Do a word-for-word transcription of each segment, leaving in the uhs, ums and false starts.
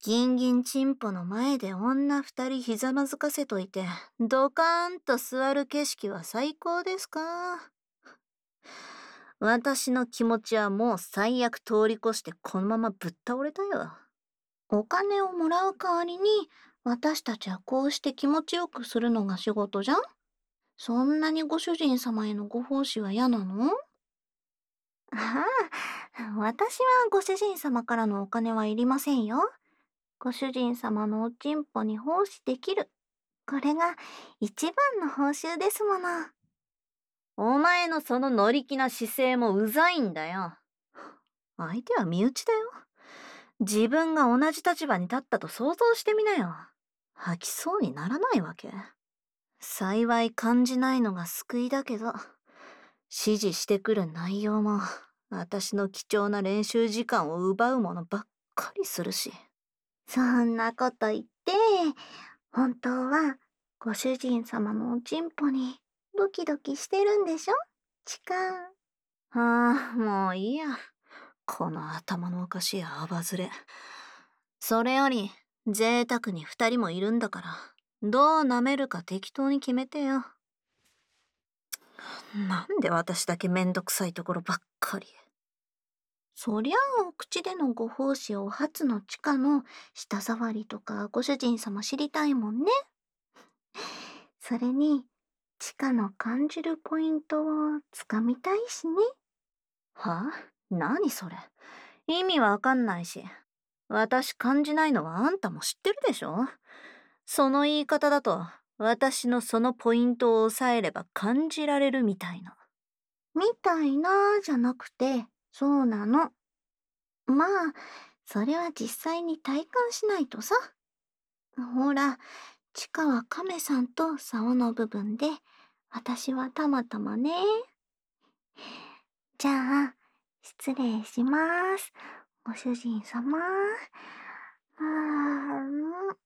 ギンギンチンポの前で女二人ひざまずかせといて、ドカーンと座る景色は最高ですか？私の気持ちはもう最悪通り越してこのままぶっ倒れたよ。お金をもらう代わりに、私たちはこうして気持ちよくするのが仕事じゃん。そんなにご主人様へのご奉仕は嫌なの？ああ、私はご主人様からのお金はいりませんよ。ご主人様のおちんぽに奉仕できる。これが一番の報酬ですもの。お前のその乗り気な姿勢もうざいんだよ。相手は身内だよ。自分が同じ立場に立ったと想像してみなよ。吐きそうにならないわけ？幸い感じないのが救いだけど、指示してくる内容も、私の貴重な練習時間を奪うものばっかりするし。そんなこと言って、本当はご主人様のおちんぽにドキドキしてるんでしょ？チカン。ああ、もういいや。この頭のおかしいアバズレ。それより、贅沢に二人もいるんだから、どう舐めるか適当に決めてよ。なんで私だけめんどくさいところばっかり。そりゃあ、お口でのご奉仕を初の地下の舌触りとかご主人様知りたいもんね。それに、地下の感じるポイントをつかみたいしね。は？何それ？意味わかんないし。私感じないのはあんたも知ってるでしょ？その言い方だと、私のそのポイントを抑えれば感じられるみたいな。みたいなじゃなくて、そうなの。まあ、それは実際に体感しないとさ。ほら、地下は亀さんと竿の部分で、私はたまたまね。じゃあ、失礼します。ご主人様。うーん。うん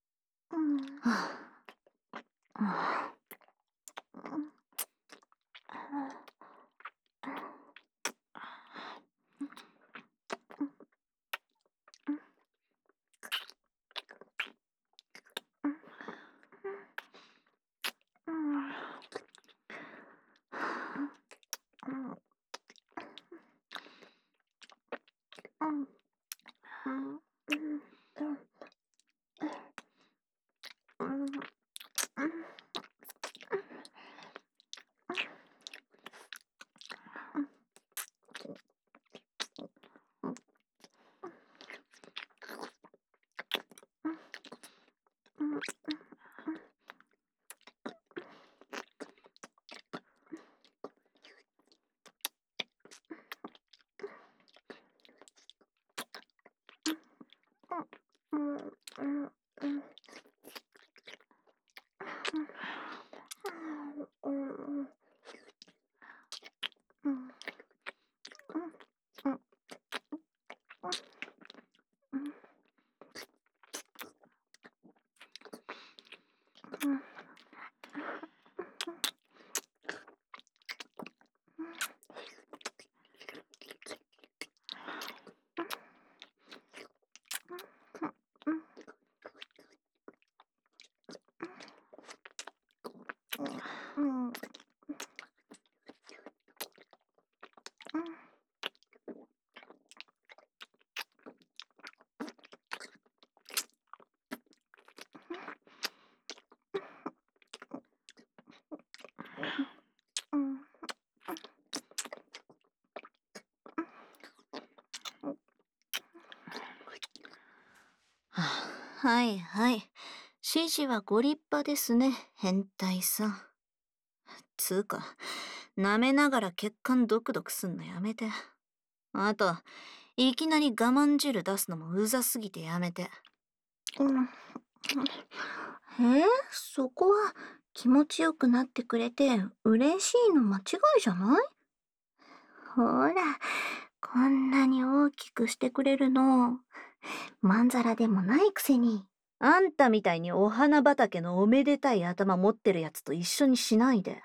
はいはい。指示はご立派ですね、変態さん。つうか、舐めながら血管ドクドクすんのやめて。あと、いきなり我慢汁出すのもうざすぎてやめて。うん。えー、そこは気持ちよくなってくれて嬉しいの間違いじゃない？ほら、こんなに大きくしてくれるの。まんざらでもないくせに。あんたみたいにお花畑のおめでたい頭持ってるやつと一緒にしないで。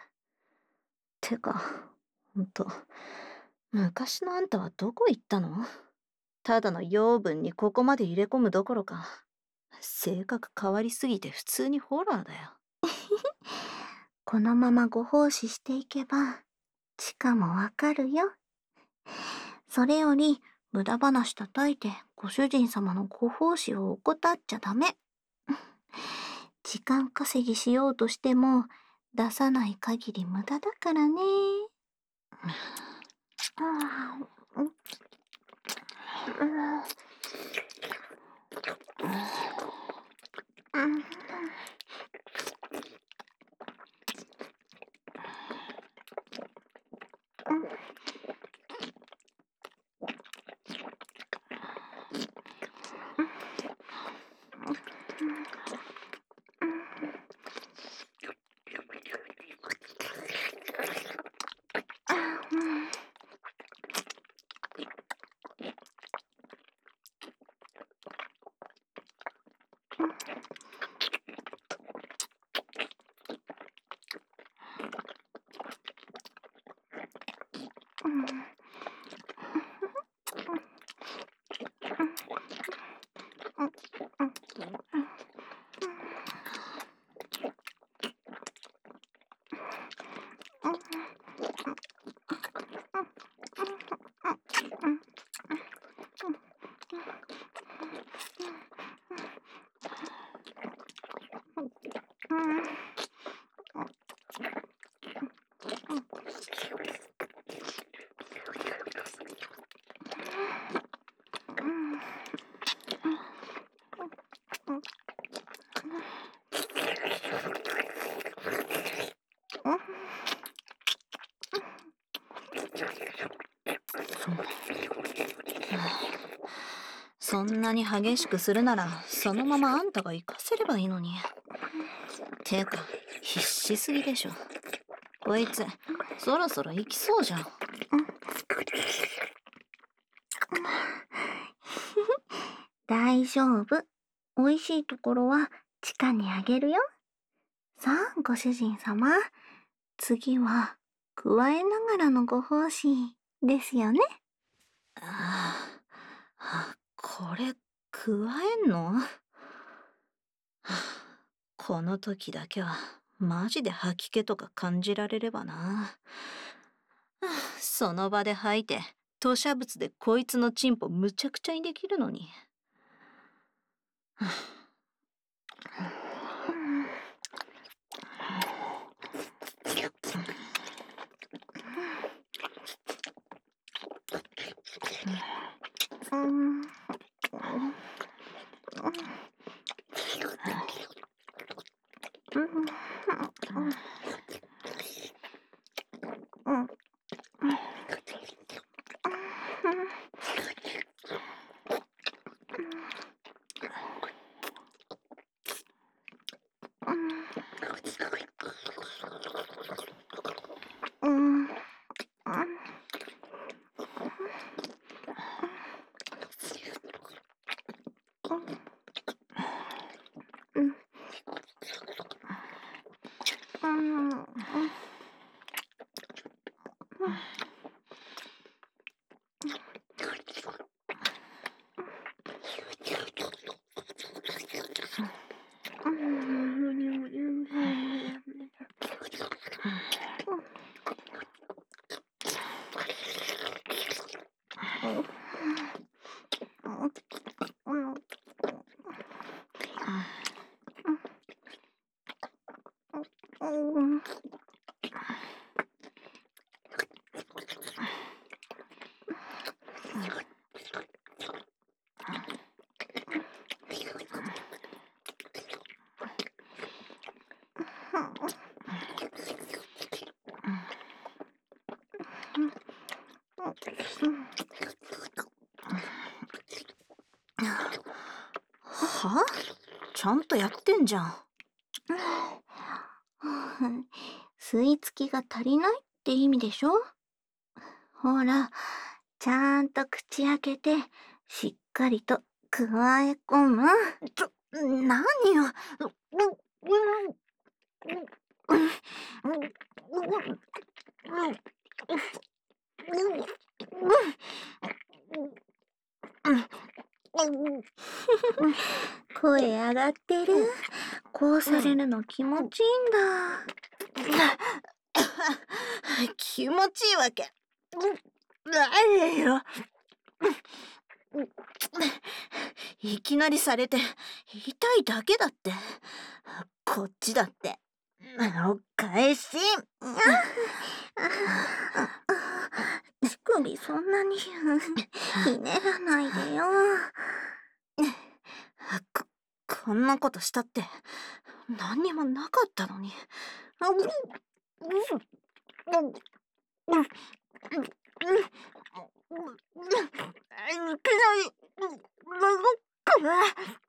てか、ほんと、昔のあんたはどこ行ったの？ ただの養分にここまで入れ込むどころか、性格変わりすぎて普通にホラーだよ。このままご奉仕していけば、チカもわかるよ。それより、無駄話叩いてご主人様のご奉仕を怠っちゃダメ。時間稼ぎしようとしても、出さない限り無駄だからね。そんなに激しくするなら、そのままあんたが行かせればいいのに。てか、必死すぎでしょ。こいつ、そろそろ行きそうじゃん。大丈夫。美味しいところは地下にあげるよ。さあ、ご主人様。次は、加えながらのご奉仕ですよね。ああ、これ、加えんの？はあ、この時だけは、マジで吐き気とか感じられればな。はあ、その場で吐いて、吐砂物でこいつのチンポむちゃくちゃにできるのに。はあ、は？ちゃんとやってんじゃん。吸い付きが足りないって意味でしょ？ほら、ちゃんと口開けて、しっかりと加え込む。ちょ、何よ。 声上がってる。こうされるの気持ちいいんだ。 気持ちいいわけないよ。いきなりされて痛いだけだって。こっちだってお返し。 乳首そんなにひねらないでよ。 こ、こんなことしたって何にもなかったのに。いきなり覗くから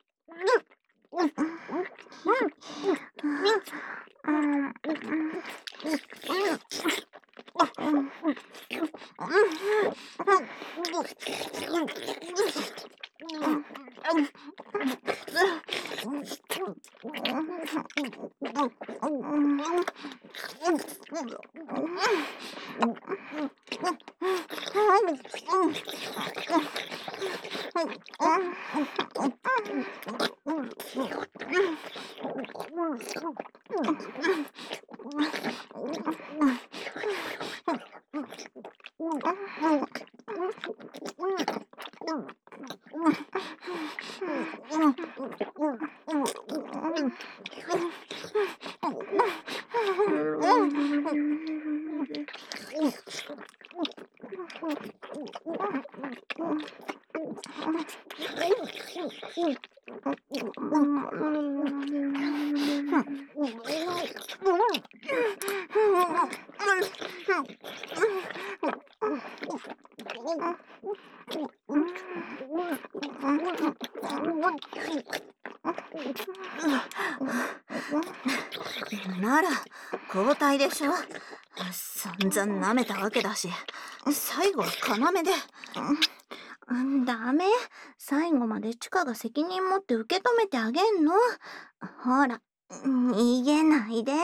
なら交代でしょ。散々舐めたわけだし、最後は要で。 ダメ。最後までチカが責任持って受け止めてあげんの。ほら、逃げないで。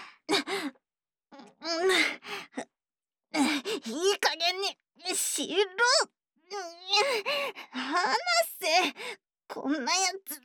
いい加減にしろ。離せ。こんなやつ。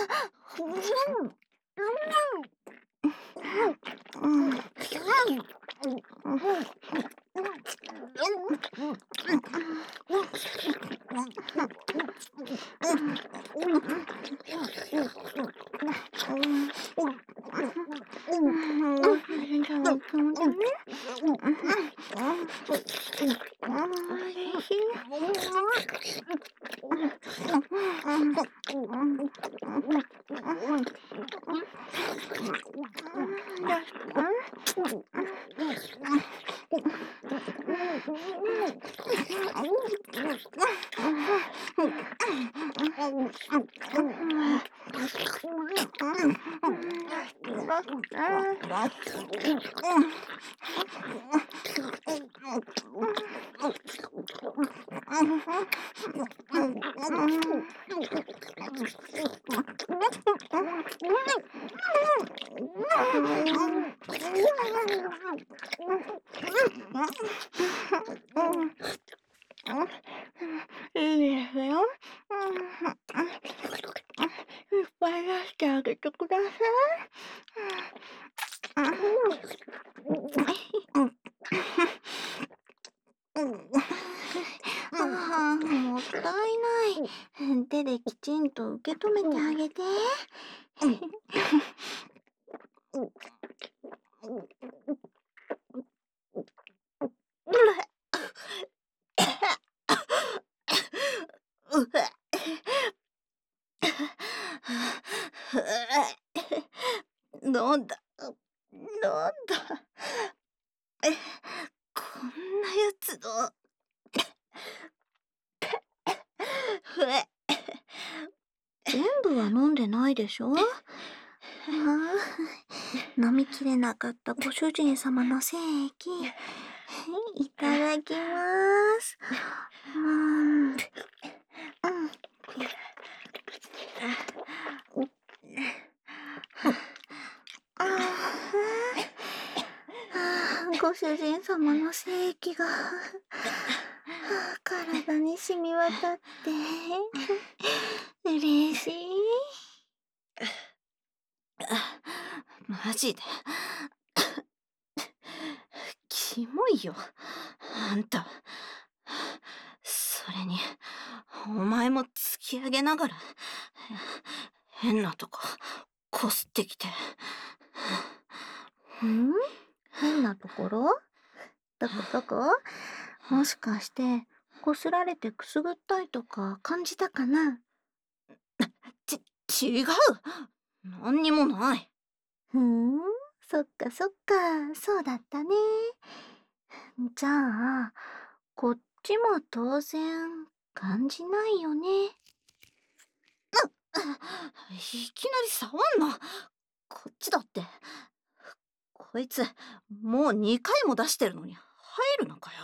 いいですよ。いっぱい出してあげてください。ああ、もったいない。手できちんと受け止めてあげて。 なんだなんだこんなやつの全部は飲んでないでしょ。ああ、飲みきれなかったご主人様の精液。いただきます。うん。うん。ご主人様の精液が体に染み渡って嬉しい。 マジでキモいよあんた。それにお前も突き上げながら変なとここすってきて。 ん？変なところ？どこどこ？もしかしてこすられてくすぐったいとか感じたかな？ ち、違う。何にもない。 ふーん、そっかそっか、そうだったね。じゃあ、こっちも当然感じないよね。 いきなり触んな。こっちだって。こいつもうにかいも出してるのに入るのかよ。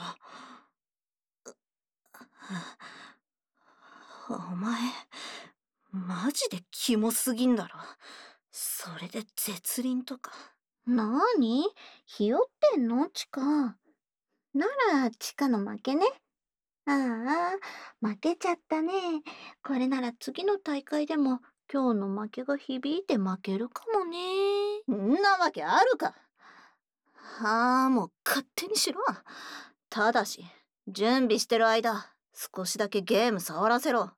お前マジでキモすぎんだろ。それで絶倫とか。 なーに？ひよってんのチカ？ならチカの負けね。ああ、負けちゃったね。これなら次の大会でも今日の負けが響いて負けるかもね。 んなわけあるか。はあ、もう勝手にしろ。ただし準備してる間少しだけゲーム触らせろ。